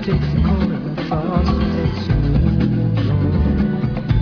takes the corner and falls and makes you move on.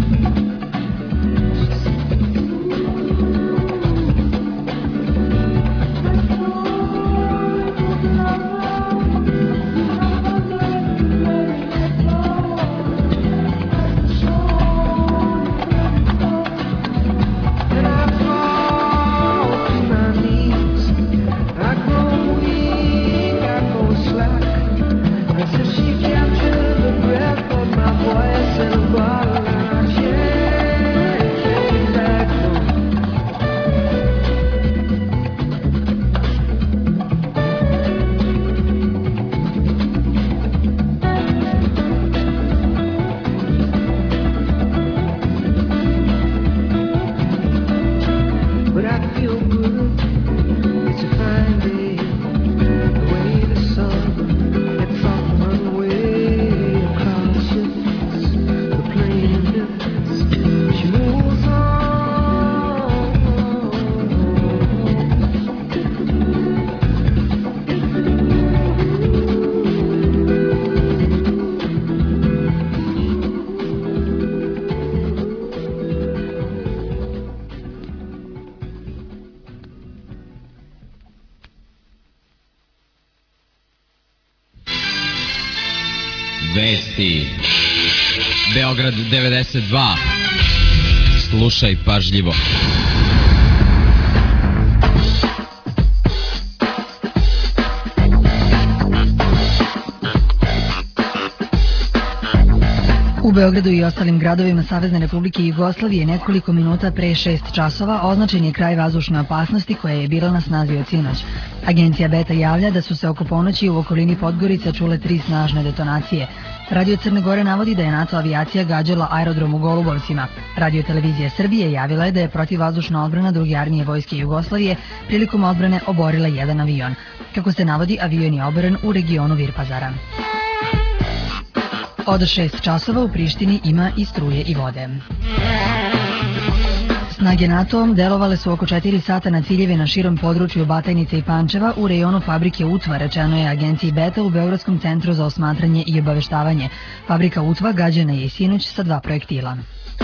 Vesti Beograd 92. Slušaj pažljivo. U Beogradu i ostalim gradovima Savezne Republike Jugoslavije nekoliko minuta pre 6 časova označen je kraj vazdušne opasnosti koja je bila na snazi od sinoć. Agencija Beta javlja da su se oko ponoći u okolini Podgorica čule 3 snažne detonacije. Radio Crne Gore navodi da je NATO avijacija gađala aerodrom u Golubovcima. Radio Televizija Srbije javila je da je protivvazdušna odbrana Druge armije Vojske Jugoslavije prilikom odbrane oborila jedan avion. Kako se navodi, avion je oboren u regionu Virpazara. Od 6 časova u Prištini ima i struje i vode. Snage NATO delovale su oko 4 sata na ciljeve na širom području Batajnice i Pančeva u rejonu fabrike Utva, rečeno je agenciji Beta u Beogradskom centru za osmatranje i obaveštavanje. Fabrika Utva gađana je i sinoć sa 2 projektila.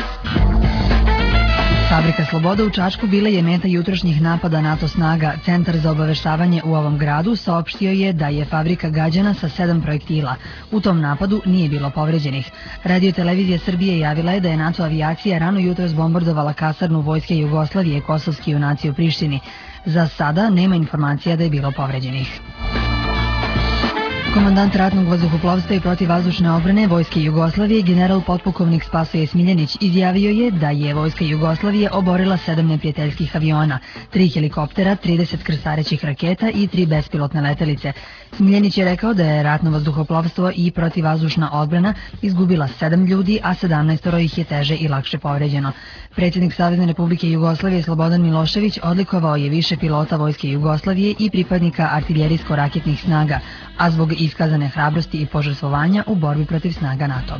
Fabrika Sloboda u Čačku bila je meta jutrošnjih napada NATO snaga. Centar za obaveštavanje u ovom gradu saopštio je da je fabrika gađana sa 7 projektila. U tom napadu nije bilo povređenih. Radio Televizija Srbije javila je da je NATO avijacija rano jutros bombardovala kasarnu Vojske Jugoslavije Kosovski junaci u Prištini. Za sada nema informacija da je bilo povređenih. Komandant ratnog vazduhoplovstva i protivvazdušne odbrane Vojske Jugoslavije general potpukovnik Spasoje Smiljanić izjavio je da je Vojska Jugoslavije oborila 7 neprijateljskih aviona, 3 helikoptera, 30 krstarećih raketa i 3 bespilotne letelice. Smiljanić je rekao da je ratno vazduhoplovstvo i protivvazdušna odbrana izgubila 7 ljudi, a 17 ih je teže i lakše povređeno. Predsjednik Savezne Republike Jugoslavije Slobodan Milošević odlikovao je više pilota Vojske Jugoslavije i pripadnika artiljerijsko-raketnih snaga, a zbog iskazane hrabrosti i požrtvovanja u borbi protiv snaga NATO.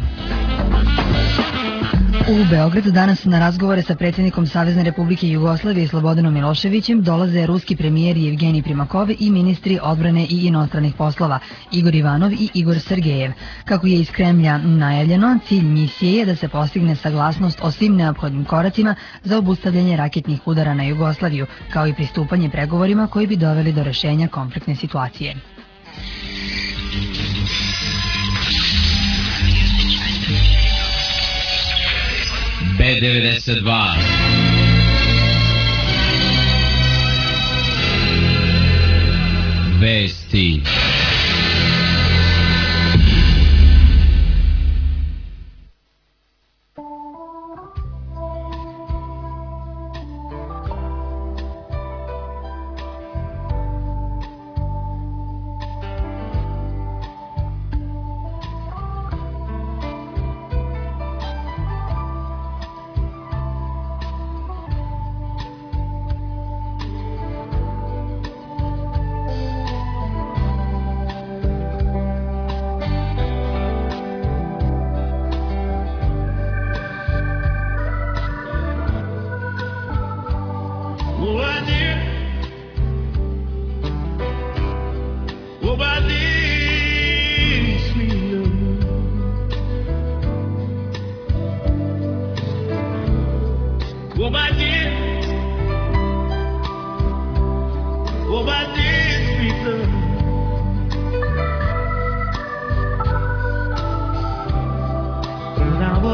U Beograd danas na razgovore sa predsjednikom Savezne Republike Jugoslavije Slobodanom Miloševićem dolaze ruski premijer Jevgenij Primakov i ministri odbrane i inostranih poslova Igor Ivanov i Igor Sergejev. Kako je iz Kremlja najavljeno, cilj misije je da se postigne saglasnost o svim neophodnim koracima za obustavljanje raketnih udara na Jugoslaviju, kao i pristupanje pregovorima koji bi doveli do rešenja konfliktne situacije. B92 Vesti.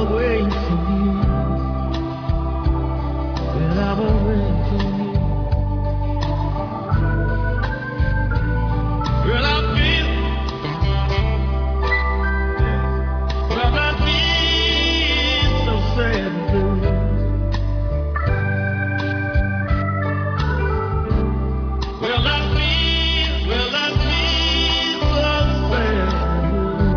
I'll wait for you. Well, I will wait for you. Well, I feel, well, I feel so sad and blue. Well, I feel so sad and blue.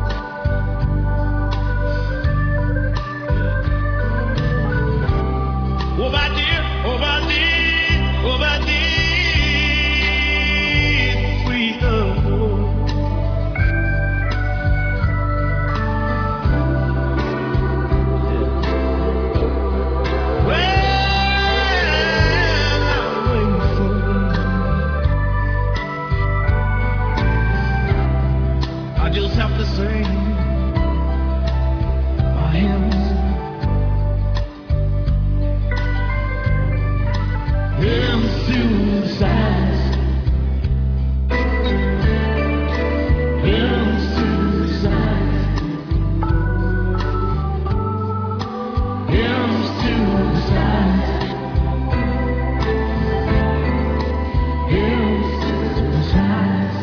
Oh, my dear, oh, my dear, oh, my dear, sweet love. Well, I'm waiting for you. I just have to sing my hymns. Hymns to the silence. Hymns to the silence. Hymns to the silence. Hymns to the silence.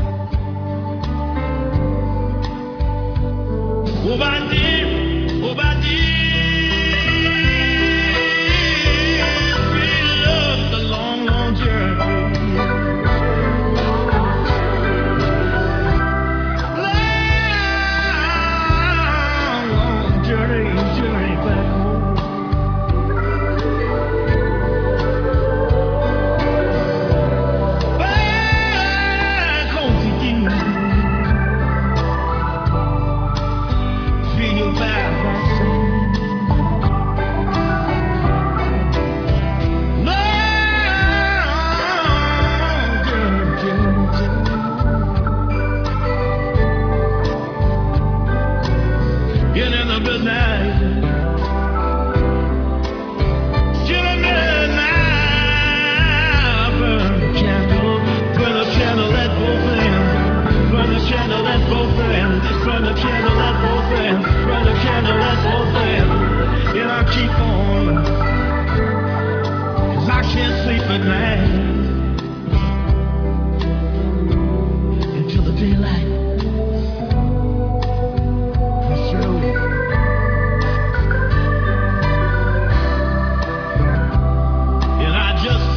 Oh, my dear, oh, my dear, sweet love, the long, long journey. Long, long journey back home. Back home to you. Feel your paradise. Get in the midnight. Get in the midnight. Burn the candle. Burn the candle at both ends. Burn the candle at both ends. Burn the candle at both ends. Burn the candle at both ends. And I keep on. 'Cause I can't sleep at night until the daylight. And I just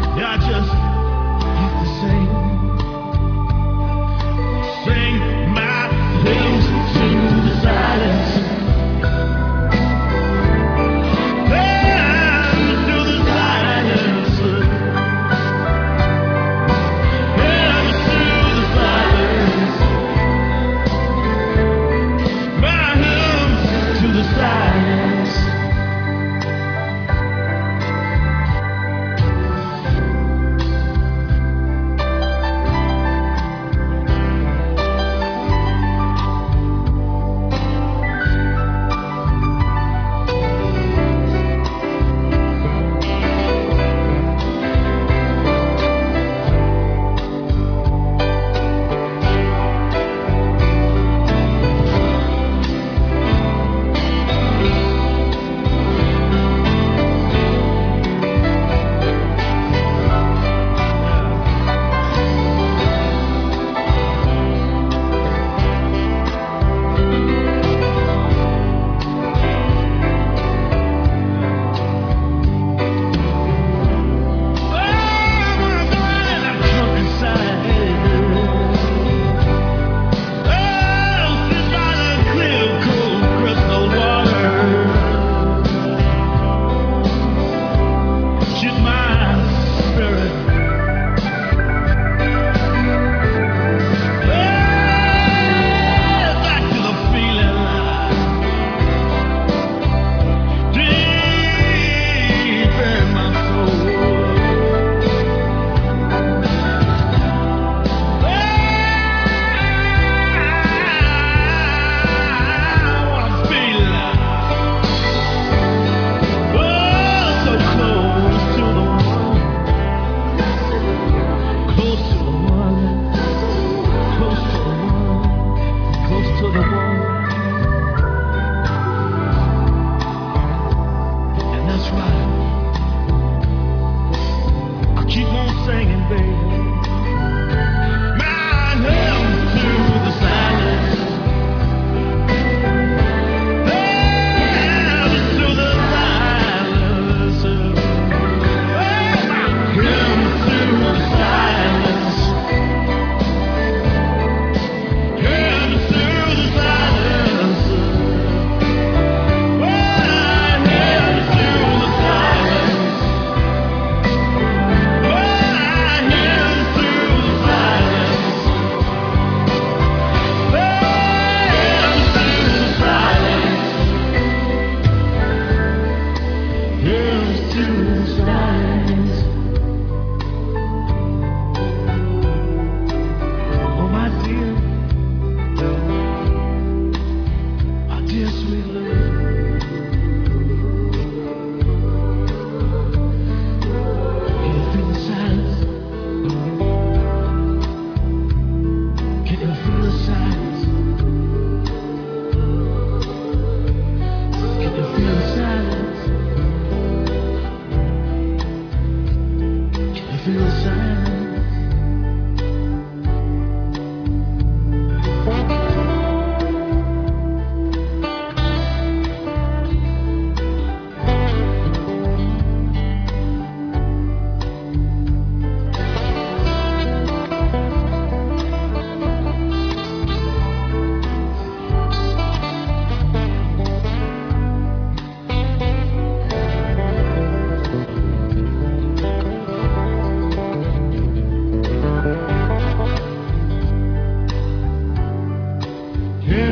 have to sing my hymns to the silence. Hymns to the silence. Hymns to the silence. My hymns to the silence.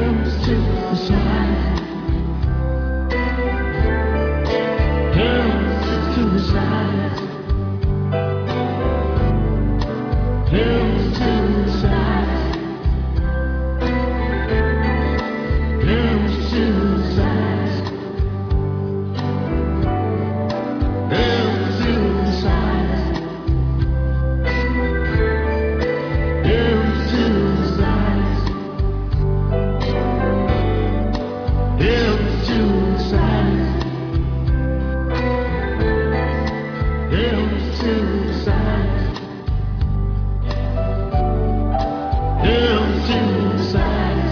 Hills to the side. Hills to the side. Hills to the side. Hills to the side. Hills to the side. Hills to the side. Hills to the side. Hills to the side. Hills to the side.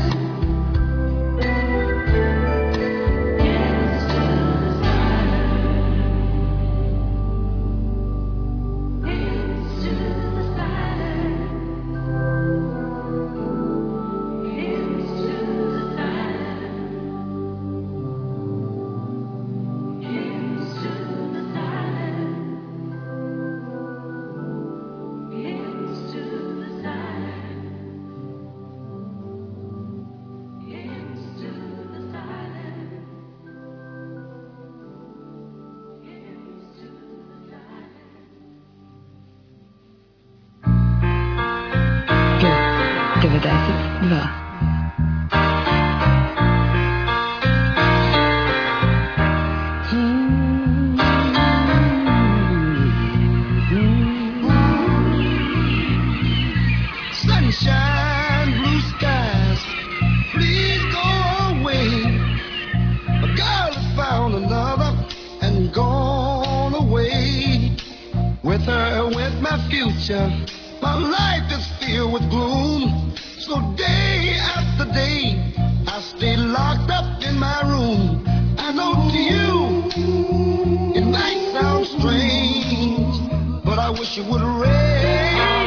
Sunshine, blue skies, please go away. My girl has found another and gone away. With her went my future. My life is filled with gloom. So day after day, I stay locked up in my room. I know to you, it might sound strange, but I wish it would rain.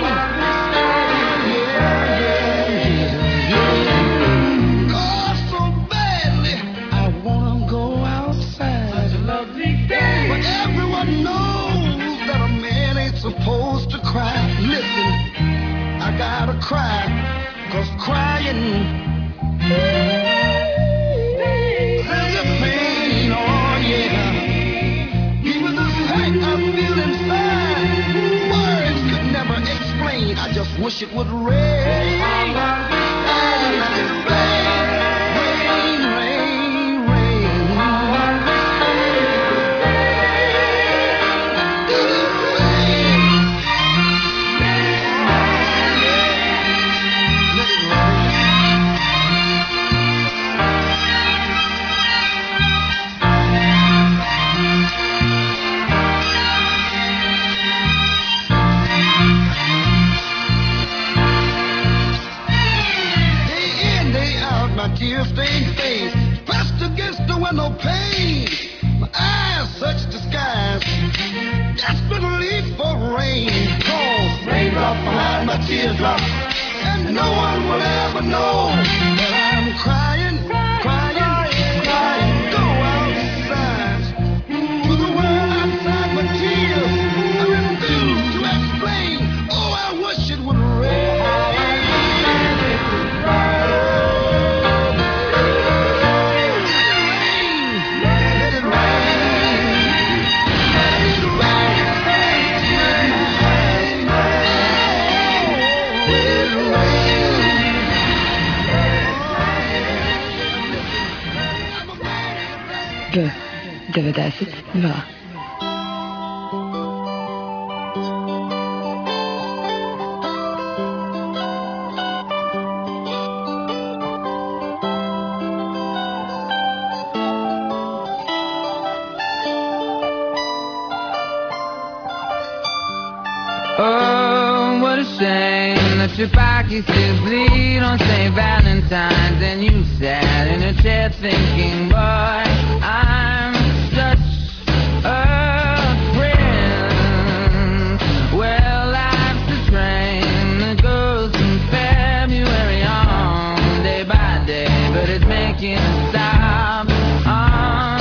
Oh, so badly, I wanna go outside. Such a lovely day. But everyone knows that a man ain't supposed to cry. Listen, I gotta cry, 'cause crying says a pain, oh yeah. Even the hurt I feel inside, words could never explain. I just wish it would rain. Let it rain, rain, rain, rain. Let it rain. Let it rain. Day in, day out, my tear-stained face pressed against the window pane. My eyes search the skies desperately for rain. Cause raindrops behind my teardrops, and no one will ever know that I'm crying, crying, crying. Go outside to the world outside my tears. I refuse to explain. Oh, I wish it would rain. Let it rain. Let it rain. G92. Oh, what a shame that your pockets still bleed on St. Valentine's, and you sat in a chair thinking, boy, I'm such a prince. Well, life's a train that goes from February on, day by day, but it's making a stop on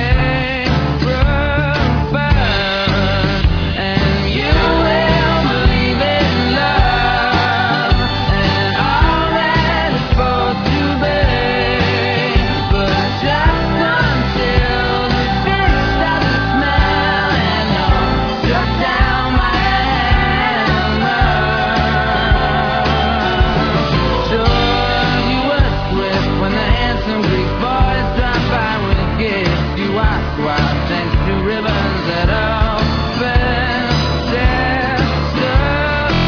April 1st, and you will believe in love, and all that it's supposed to be. squad, thanks to ribbons that are